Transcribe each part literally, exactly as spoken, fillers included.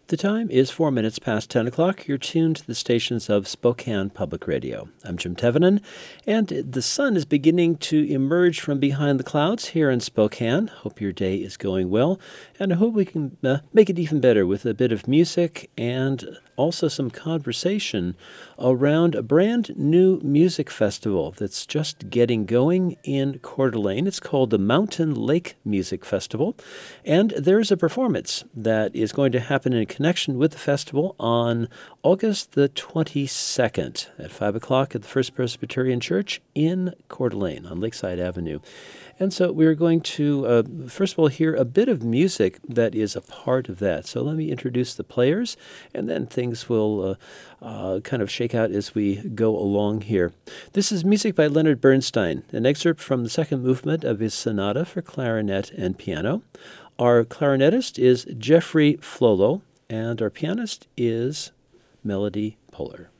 The time is four minutes past ten o'clock. You're tuned to the stations of Spokane Public Radio. I'm Jim Tevenin, and the sun is beginning to emerge from behind the clouds here in Spokane. Hope your day is going well, and I hope we can uh, make it even better with a bit of music and also some conversation around a brand new music festival that's just getting going in Coeur d'Alene. It's called the Mountain Lake Music Festival, and there's a performance that is going to happen in connection with the festival on August the twenty-second at five o'clock at the First Presbyterian Church in Coeur d'Alene on Lakeside Avenue. And so we're going to, uh, first of all, hear a bit of music that is a part of that. So let me introduce the players, and then things will uh, uh, kind of shake out as we go along here. This is music by Leonard Bernstein, an excerpt from the second movement of his sonata for clarinet and piano. Our clarinetist is Jeffrey Flolo, and our pianist is Melody Puller.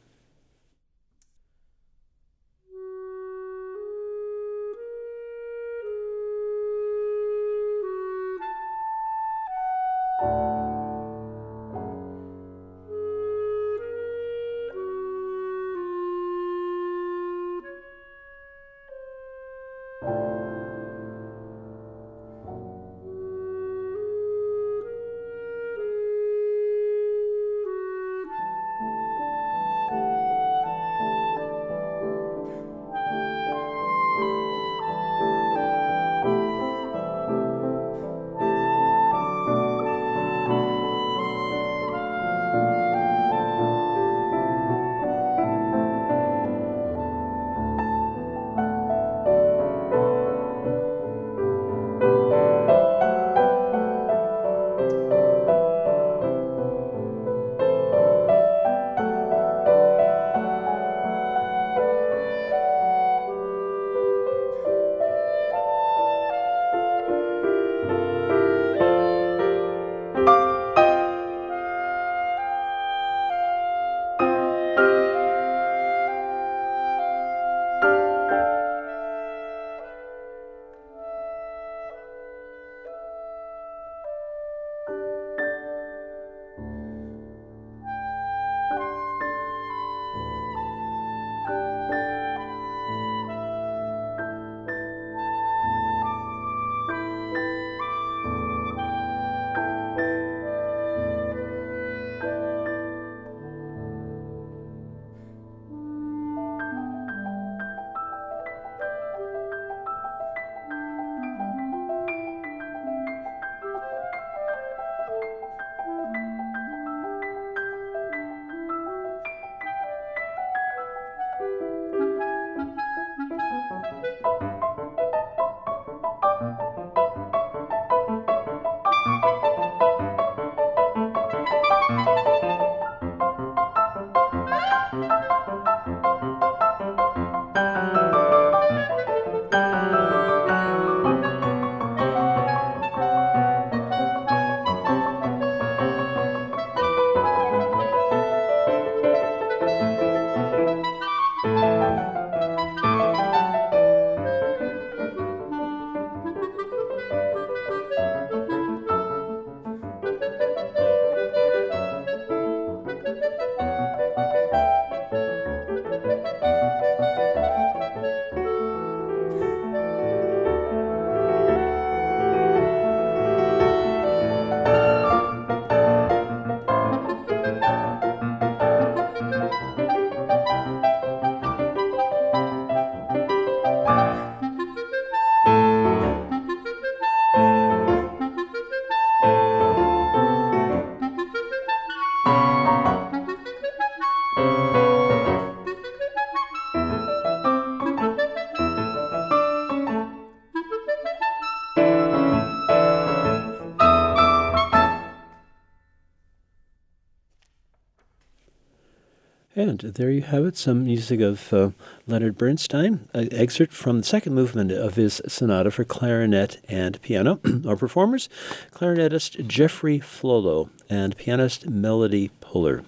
And there you have it, some music of uh, Leonard Bernstein, an excerpt from the second movement of his sonata for clarinet and piano. Our performers, clarinetist Jeffrey Flolo and pianist Melody Puller.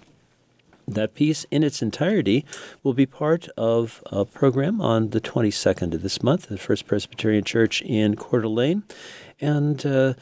That piece in its entirety will be part of a program on the twenty-second of this month at First Presbyterian Church in Coeur d'Alene. and uh,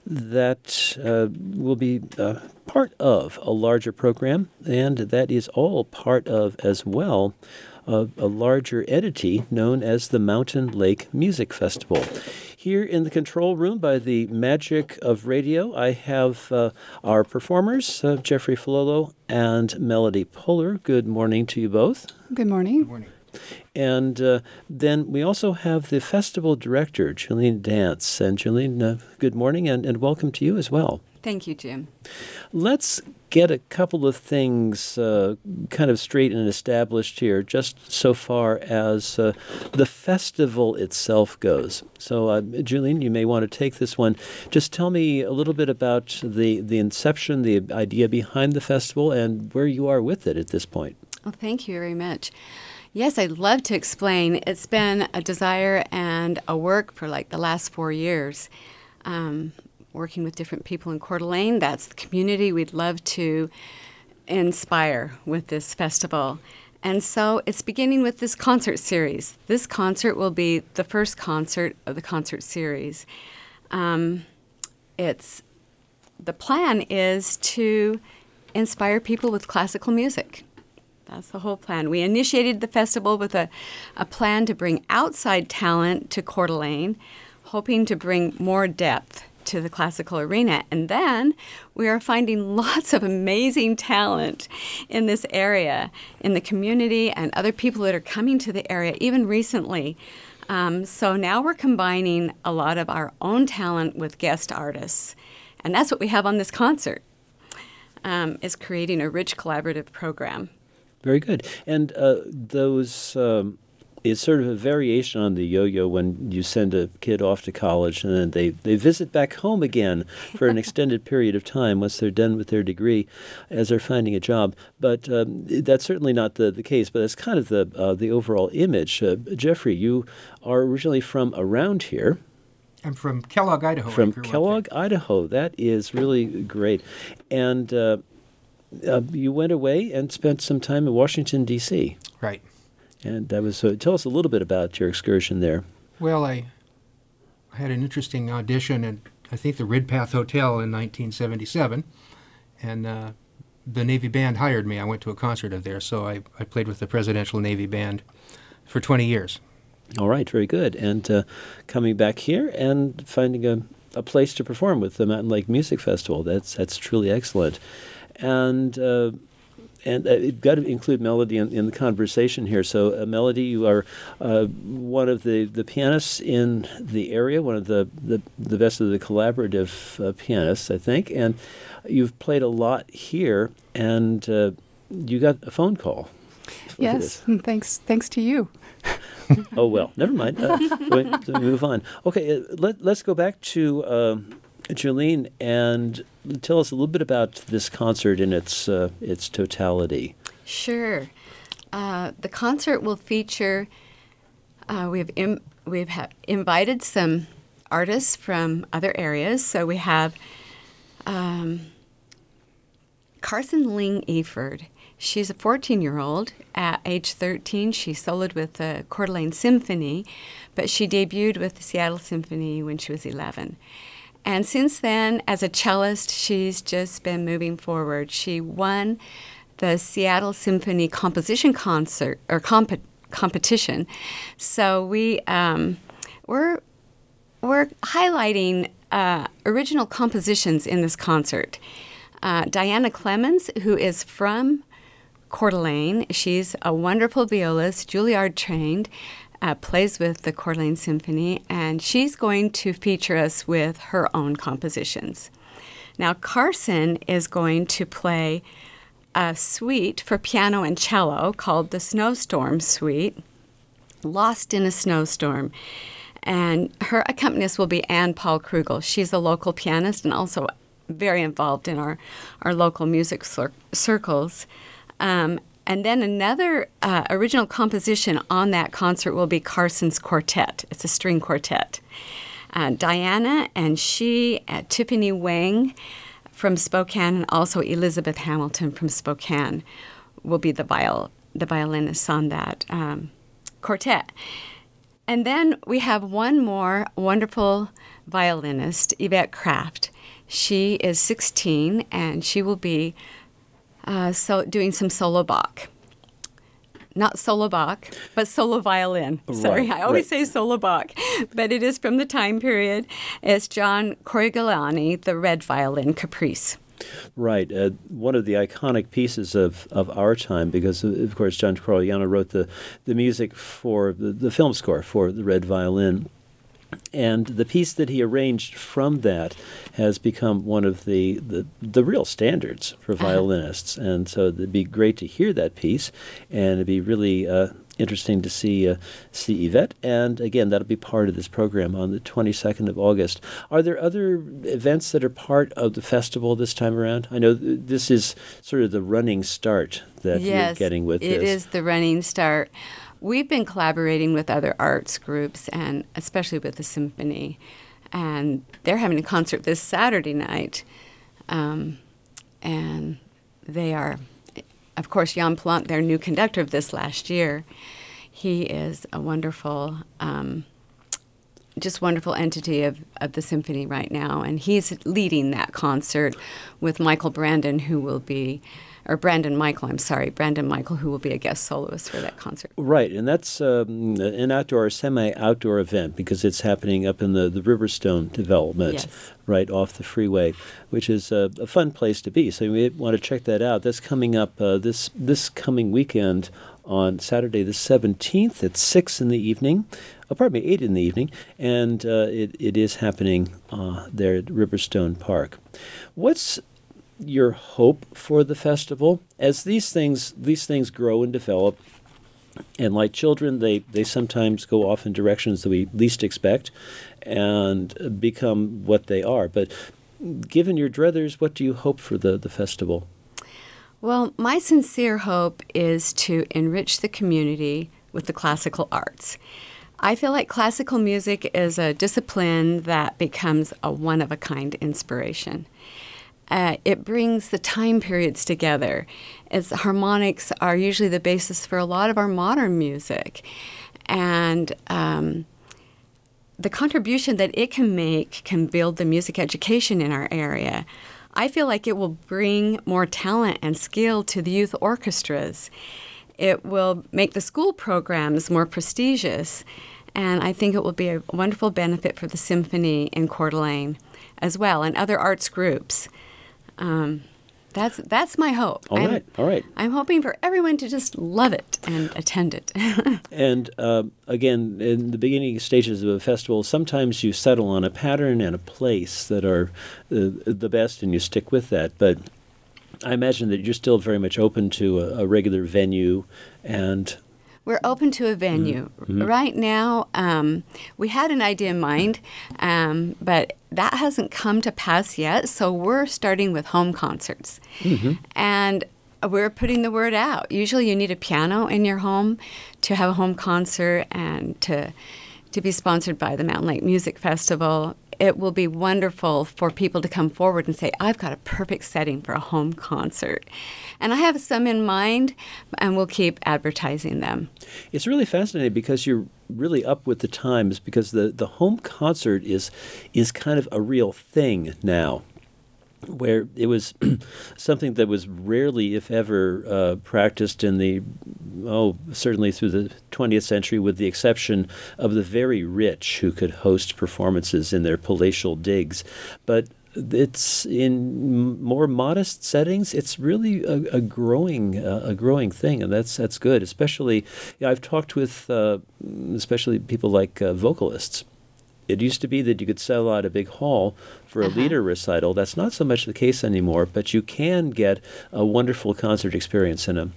that uh, will be uh, part of a larger program, and that is all part of, as well, uh, a larger entity known as the Mountain Lake Music Festival. Here in the control room, by the magic of radio, I have uh, our performers, uh, Jeffrey Filolo and Melody Puller. Good morning to you both. Good morning. Good morning. And uh, then we also have the festival director, Jillian Dance. And Jillian, uh, good morning and, and welcome to you as well. Thank you, Jim. Let's get a couple of things uh, kind of straight and established here, just so far as uh, the festival itself goes. So, uh, Julian, you may want to take this one. Just tell me a little bit about the, the inception, the idea behind the festival, and where you are with it at this point. Well, thank you very much. Yes, I'd love to explain. It's been a desire and a work for like the last four years. Um, working with different people in Coeur d'Alene. That's the community we'd love to inspire with this festival. And so it's beginning with this concert series. This concert will be the first concert of the concert series. Um, it's the plan is to inspire people with classical music. That's the whole plan. We initiated the festival with a, a plan to bring outside talent to Coeur d'Alene, hoping to bring more depth to the classical arena. And then we are finding lots of amazing talent in this area, in the community, and other people that are coming to the area, even recently. Um, so now we're combining a lot of our own talent with guest artists. And that's what we have on this concert, um, is creating a rich collaborative program. Very good. And uh, those... Um It's sort of a variation on the yo-yo when you send a kid off to college and then they, they visit back home again for an extended period of time once they're done with their degree as they're finding a job. But um, that's certainly not the, the case, but it's kind of the, uh, the overall image. Uh, Jeffrey, you are originally from around here. I'm from Kellogg, Idaho. From Kellogg, Idaho. That is really great. And uh, uh, you went away and spent some time in Washington, D C Right. And that was, uh, tell us a little bit about your excursion there. Well, I, I had an interesting audition at, I think, the Ridpath Hotel in nineteen seventy-seven, and uh, the Navy Band hired me. I went to a concert of theirs, so I, I played with the Presidential Navy Band for twenty years. All right, very good. And uh, coming back here and finding a, a place to perform with the Mountain Lake Music Festival, that's that's truly excellent. And... Uh, And uh, you've got to include Melody in, in the conversation here. So, uh, Melody, you are uh, one of the, the pianists in the area, one of the, the, the best of the collaborative uh, pianists, I think. And you've played a lot here, and uh, you got a phone call. Yes, and thanks thanks to you. Oh, well, never mind. Uh, wait, move on. Okay, uh, let, let's go back to... Uh, Jillian, and tell us a little bit about this concert in its uh, its totality. Sure. Uh, the concert will feature, uh, we've, Im- we've ha- invited some artists from other areas. So we have um, Carson Ling Eford. She's a fourteen-year-old. At age thirteen, she soloed with the Coeur d'Alene Symphony, but she debuted with the Seattle Symphony when she was eleven. And since then, as a cellist, she's just been moving forward. She won the Seattle Symphony Composition Concert or comp- competition. So we um, we're we're highlighting uh, original compositions in this concert. Uh, Diana Clemens, who is from Coeur d'Alene, she's a wonderful violist, Juilliard trained. Uh, plays with the Coeur d'Alene Symphony, and she's going to feature us with her own compositions. Now, Carson is going to play a suite for piano and cello called the Snowstorm Suite, Lost in a Snowstorm. And her accompanist will be Anne Paul Krugel. She's a local pianist and also very involved in our, our local music cir- circles. Um, And then another uh, original composition on that concert will be Carson's Quartet. It's a string quartet. Uh, Diana and she, uh, Tiffany Wang from Spokane, and also Elizabeth Hamilton from Spokane will be the viol the violinists on that um, quartet. And then we have one more wonderful violinist, Yvette Kraft. She is sixteen, and she will be uh, so doing some solo Bach. Not solo Bach, but solo violin. Sorry, Right, I always right. say solo Bach, but it is from the time period. It's John Corigliani, the Red Violin Caprice. Right. Uh, one of the iconic pieces of, of our time, because, uh, of course, John Corigliano wrote the, the music for the, the film score for the Red Violin. And the piece that he arranged from that has become one of the, the, the real standards for violinists. Uh-huh. And so it'd be great to hear that piece, and it'd be really uh, interesting to see uh, see Yvette. And again, that'll be part of this program on the twenty-second of August. Are there other events that are part of the festival this time around? I know th- this is sort of the running start that yes, you're getting with it this. is the running start. We've been collaborating with other arts groups, and especially with the symphony. And they're having a concert this Saturday night. Um, and they are, of course, Jan Plant, their new conductor of this last year. He is a wonderful, um, just wonderful entity of, of the symphony right now. And he's leading that concert with Michael Brandon, who will be or Brandon Michael, I'm sorry, Brandon Michael, who will be a guest soloist for that concert. Right, and that's um, an outdoor, semi-outdoor event because it's happening up in the, the Riverstone development, Yes. right off the freeway, which is a, a fun place to be. So you may want to check that out. That's coming up uh, this this coming weekend on Saturday the seventeenth at six in the evening. Oh, pardon me, eight in the evening, and uh, it, it is happening uh, there at Riverstone Park. What's your hope for the festival as these things these things grow and develop, and like children, they they sometimes go off in directions that we least expect and become what they are. But given your druthers, what do you hope for the the festival? Well, my sincere hope is to enrich the community with the classical arts. I feel like classical music is a discipline that becomes a one-of-a-kind inspiration. Uh, it brings the time periods together. Its harmonics are usually the basis for a lot of our modern music. And um, the contribution that it can make can build the music education in our area. I feel like it will bring more talent and skill to the youth orchestras. It will make the school programs more prestigious. And I think it will be a wonderful benefit for the symphony in Coeur d'Alene as well, and other arts groups. Um, that's that's my hope. All I'm, right, all right. I'm hoping for everyone to just love it and attend it. And uh, again, in the beginning stages of a festival, sometimes you settle on a pattern and a place that are uh, the best, and you stick with that. But I imagine that you're still very much open to a, a regular venue and... We're open to a venue. Mm-hmm. Right now, um, we had an idea in mind, um, but that hasn't come to pass yet, so we're starting with home concerts. Mm-hmm. And we're putting the word out. Usually you need a piano in your home to have a home concert and to, to be sponsored by the Mountain Lake Music Festival. It will be wonderful for people to come forward and say, I've got a perfect setting for a home concert. And I have some in mind, and we'll keep advertising them. It's really fascinating because you're really up with the times, because the, the home concert is is kind of a real thing now, where it was something that was rarely, if ever, uh, practiced in the, oh, certainly through the twentieth century, with the exception of the very rich who could host performances in their palatial digs. But it's in more modest settings. It's really a, a growing uh, a growing thing, and that's that's good. Especially, yeah, I've talked with uh, especially people like uh, vocalists. It used to be that you could sell out a big hall for a Uh-huh. leader recital. That's not so much the case anymore, but you can get a wonderful concert experience in a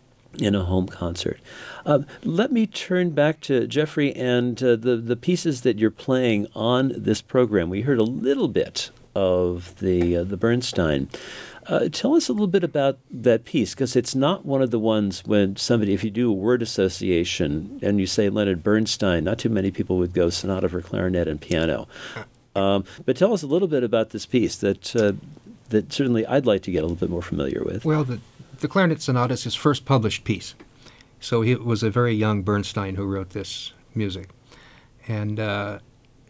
in a home concert. Uh, let me turn back to Jeffrey and uh, the, the pieces that you're playing on this program. We heard a little bit of the uh, the Bernstein. Uh, tell us a little bit about that piece, because it's not one of the ones when somebody, if you do a word association and you say Leonard Bernstein, not too many people would go sonata for clarinet and piano. Um, but tell us a little bit about this piece that uh, that certainly I'd like to get a little bit more familiar with. Well, the, the Clarinet Sonata is his first published piece. So he, it was a very young Bernstein who wrote this music. And uh,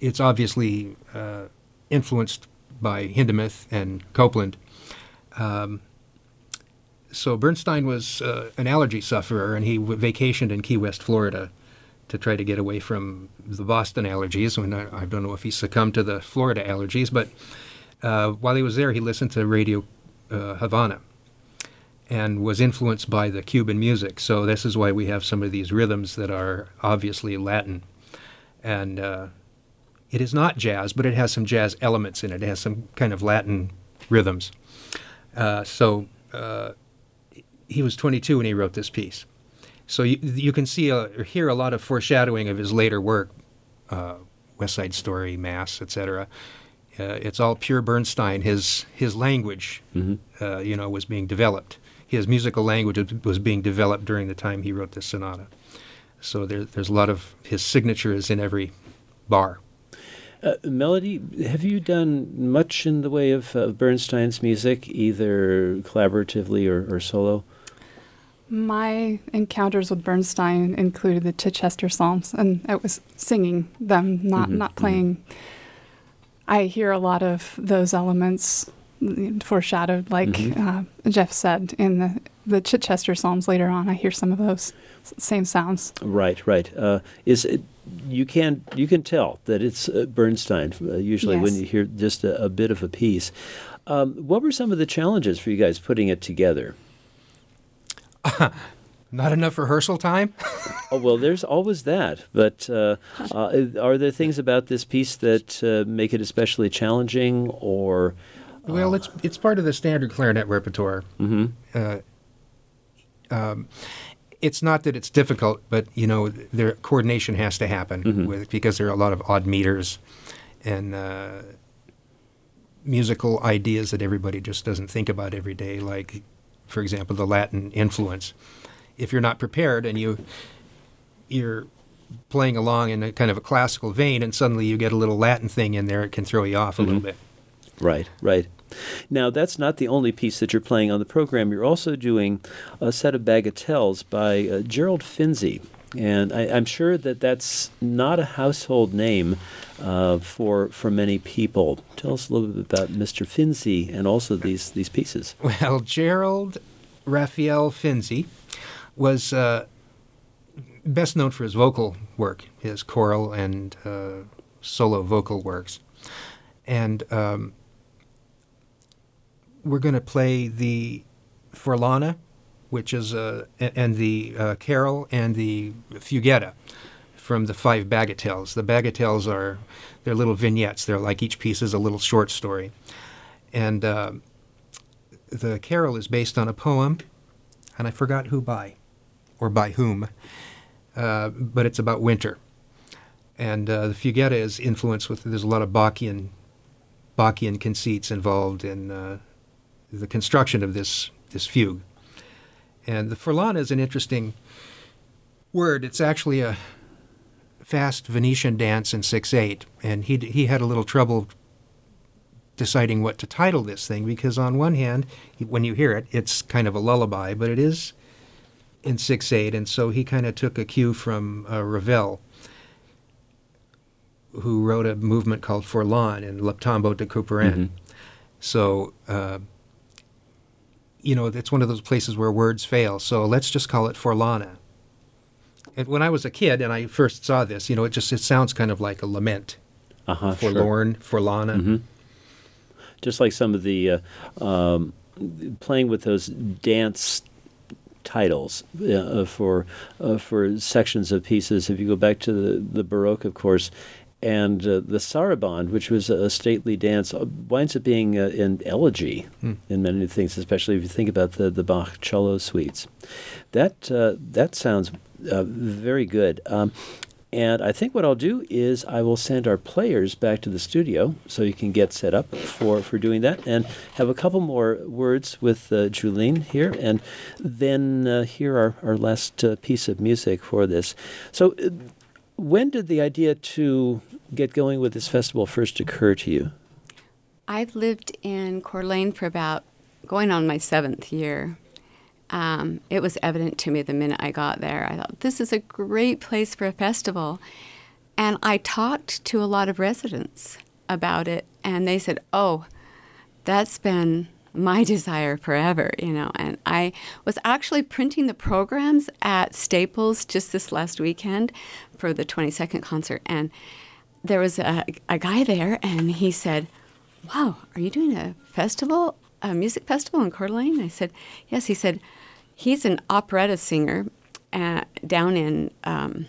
it's obviously uh, influenced by Hindemith and Copeland. Um, so Bernstein was uh, an allergy sufferer, and he w- vacationed in Key West, Florida, to try to get away from the Boston allergies. And I, I don't know if he succumbed to the Florida allergies, but uh, while he was there, he listened to Radio uh, Havana and was influenced by the Cuban music. So this is why we have some of these rhythms that are obviously Latin. And uh, it is not jazz, but it has some jazz elements in it. It has some kind of Latin rhythms. Uh, so uh, he was twenty-two when he wrote this piece. So you, you can see a, or hear a lot of foreshadowing of his later work, uh, West Side Story, Mass, et cetera. Uh, it's all pure Bernstein. His his language, mm-hmm. uh, you know, was being developed. His musical language was being developed during the time he wrote this sonata. So there, there's a lot of his signature is in every bar. Uh, Melody, have you done much in the way of uh, Bernstein's music, either collaboratively or, or solo? My encounters with Bernstein included the Chichester Psalms, and I was singing them, not mm-hmm, not playing. Mm-hmm. I hear a lot of those elements foreshadowed, like mm-hmm. uh, Jeff said, in the, the Chichester Psalms later on. I hear some of those same sounds. Right, right. Uh, is it, you can you can tell that it's uh, Bernstein uh, usually yes. when you hear just a, a bit of a piece. Um, what were some of the challenges for you guys putting it together? Not enough rehearsal time? Oh, well, there's always that. But uh, uh, are there things about this piece that uh, make it especially challenging, or? Uh, well, it's it's part of the standard clarinet repertoire. Mm-hmm. Uh, um, it's not that it's difficult, but you know, their coordination has to happen mm-hmm. with because there are a lot of odd meters and uh, musical ideas that everybody just doesn't think about every day, like, for example, the Latin influence. If you're not prepared and you, you're playing along in a kind of a classical vein and suddenly you get a little Latin thing in there, it can throw you off a mm-hmm. little bit. Right, right. Now, that's not the only piece that you're playing on the program. You're also doing a set of bagatelles by uh, Gerald Finzi. And I, I'm sure that that's not a household name uh, for for many people. Tell us a little bit about Mister Finzi and also these, these pieces. Well, Gerald Raphael Finzi was uh, best known for his vocal work, his choral and uh, solo vocal works. And um, we're going to play the Forlana, which is uh, and the uh, carol and the fuguetta from the five bagatelles. The bagatelles are they're little vignettes. They're like each piece is a little short story, and uh, the carol is based on a poem, and I forgot who by, or by whom, uh, but it's about winter, and uh, the fuguetta is influenced with there's a lot of Bach-ian, Bach-ian conceits involved in uh, the construction of this this fugue. And the Forlana is an interesting word. It's actually a fast Venetian dance in six eight, and he he had a little trouble deciding what to title this thing because on one hand, when you hear it, it's kind of a lullaby, but it is in six eight, and so he kind of took a cue from uh, Ravel, who wrote a movement called Forlan in Le Tombeau de Couperin. Mm-hmm. So, uh, you know, it's one of those places where words fail. So let's just call it Forlana. And when I was a kid and I first saw this, you know, it just it sounds kind of like a lament. Uh-huh, Forlorn, sure. Forlana. Mm-hmm. Just like some of the uh, um, playing with those dance titles uh, for uh, for sections of pieces. If you go back to the, the Baroque, of course, and uh, the Sarabande, which was a stately dance, winds up being uh, an elegy hmm. in many things, especially if you think about the, the Bach cello suites. That uh, that sounds uh, very good. Um, and I think what I'll do is I will send our players back to the studio so you can get set up for, for doing that and have a couple more words with uh, Julene here and then uh, hear our, our last uh, piece of music for this. So uh, when did the idea to get going with this festival first occur to you? I've lived in Coeur d'Alene for about going on my seventh year. Um, it was evident to me the minute I got there. I thought, this is a great place for a festival. And I talked to a lot of residents about it, and they said, oh, that's been my desire forever, you know. And I was actually printing the programs at Staples just this last weekend for the twenty-second concert. And there was a, a guy there, and he said, wow, are you doing a festival, a music festival in Coeur d'Alene? I said, yes. He said, he's an operetta singer uh, down in um,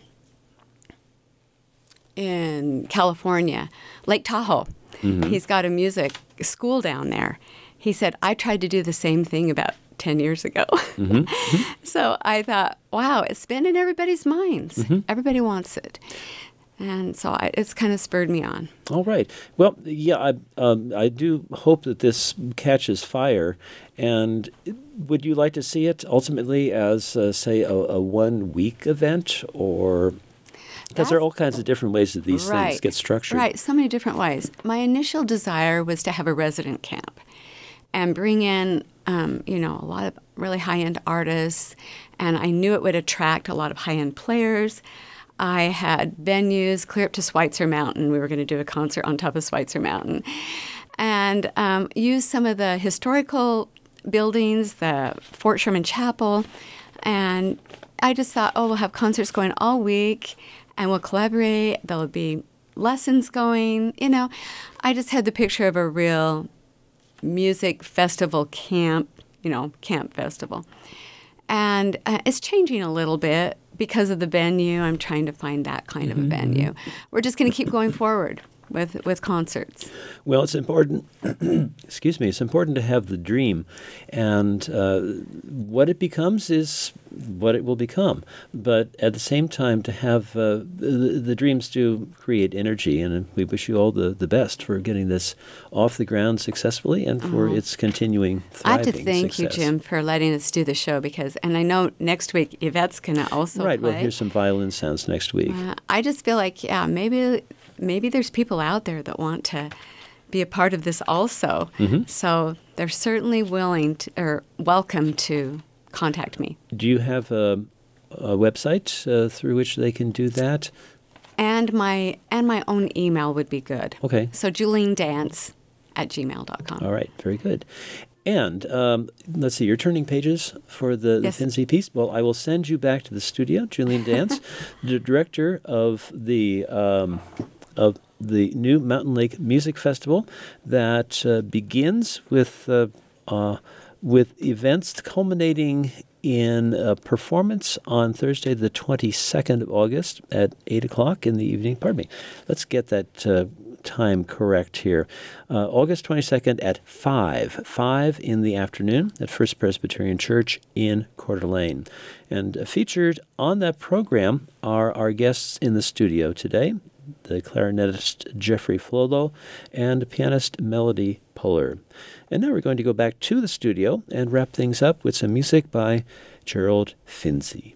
in California, Lake Tahoe. Mm-hmm. He's got a music school down there. He said, I tried to do the same thing about ten years ago. Mm-hmm. So I thought, wow, it's been in everybody's minds. Mm-hmm. Everybody wants it. And so I, it's kind of spurred me on. All right. Well, yeah, I, um, I do hope that this catches fire. And would you like to see it ultimately as, uh, say, a, a one-week event? Or because there are all kinds of different ways that these right, things get structured. Right, so many different ways. My initial desire was to have a resident camp and bring in, um, you know, a lot of really high-end artists. And I knew it would attract a lot of high-end players. I had venues clear up to Schweitzer Mountain. We were going to do a concert on top of Schweitzer Mountain. And um, use some of the historical buildings, the Fort Sherman Chapel. And I just thought, oh, we'll have concerts going all week, and we'll collaborate. There'll be lessons going. You know, I just had the picture of a real music festival camp, you know, camp festival. And uh, it's changing a little bit. Because of the venue, I'm trying to find that kind mm-hmm. of a venue. We're just going to keep going forward with with concerts. Well, it's important, excuse me, it's important to have the dream. And uh, what it becomes is what it will become. But at the same time, to have uh, the, the dreams do create energy. And we wish you all the, the best for getting this off the ground successfully and for oh. its continuing thriving I have to thank success. you, Jim, for letting us do the show. because, And I know next week Yvette's going to also Right, play. we'll hear some violin sounds next week. Uh, I just feel like, yeah, maybe maybe there's people out there that want to be a part of this also. Mm-hmm. So they're certainly willing to, or welcome to contact me. Do you have a, a website uh, through which they can do that? And my and my own email would be good. Okay. So Julene Dance at gmail dot com. All right, very good. And um, let's see, you're turning pages for the, yes. the Finzi piece. Well, I will send you back to the studio, Julene Dance, the director of the um, of the new Mountain Lake Music Festival that uh, begins with uh, uh, with events culminating in a performance on Thursday, the twenty-second of August at eight o'clock in the evening. Pardon me. Let's get that uh, time correct here. Uh, August twenty-second at five, five in the afternoon at First Presbyterian Church in Coeur d'Alene. And uh, featured on that program are our guests in the studio today, the clarinetist Jeffrey Flolo and pianist Melody Puller. And now we're going to go back to the studio and wrap things up with some music by Gerald Finzi.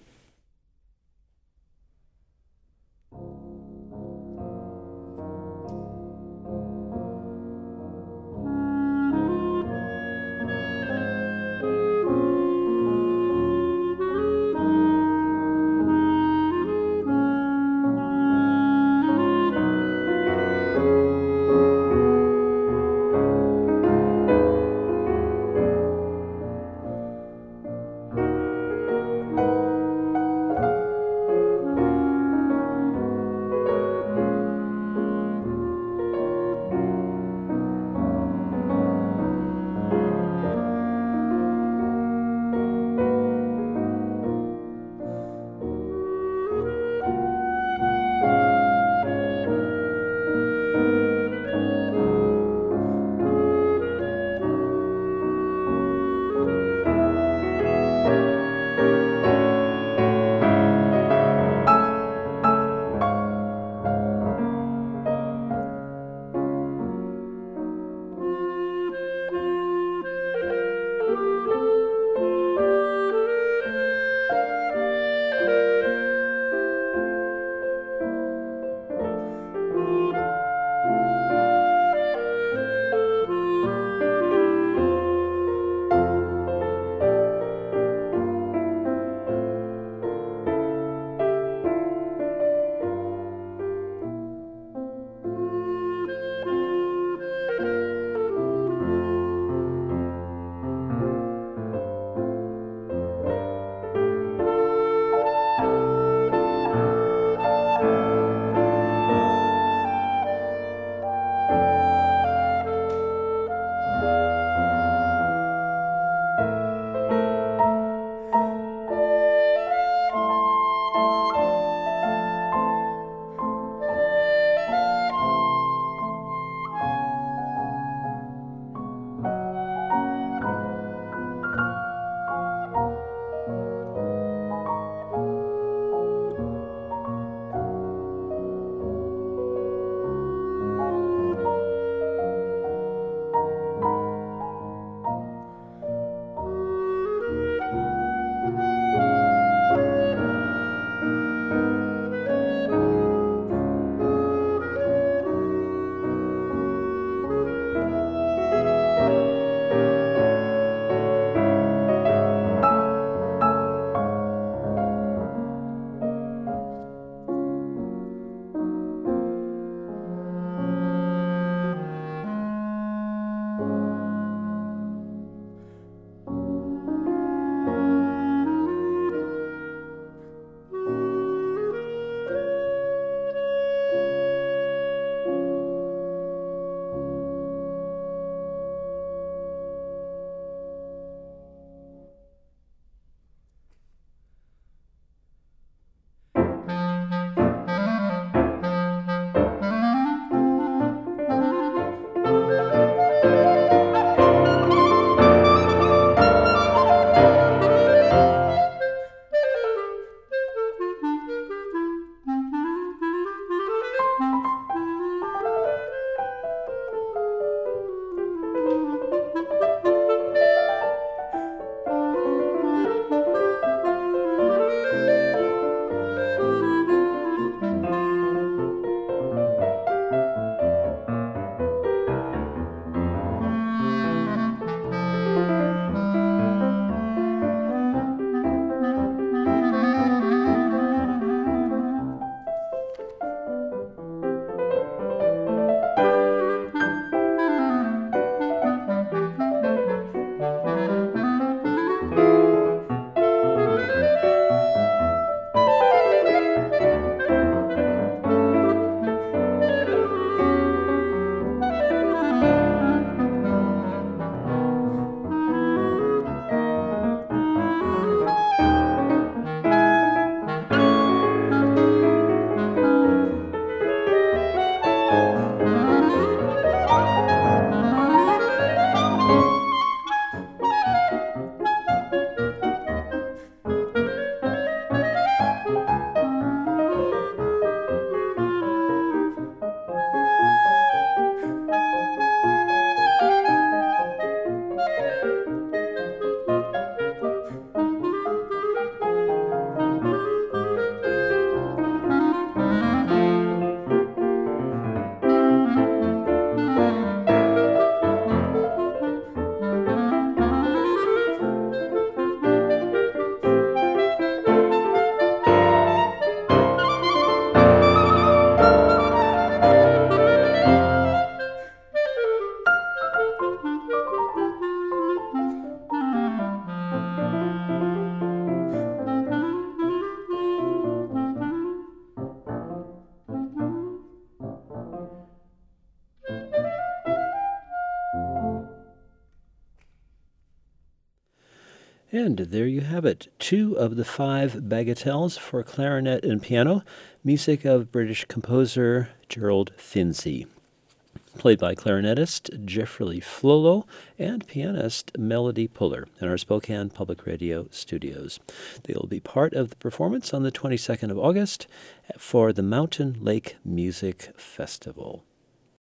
And there you have it, two of the five bagatelles for clarinet and piano, music of British composer Gerald Finzi, played by clarinetist Jeffrey Flolo and pianist Melody Puller in our Spokane Public Radio studios. They will be part of the performance on the twenty-second of August for the Mountain Lake Music Festival.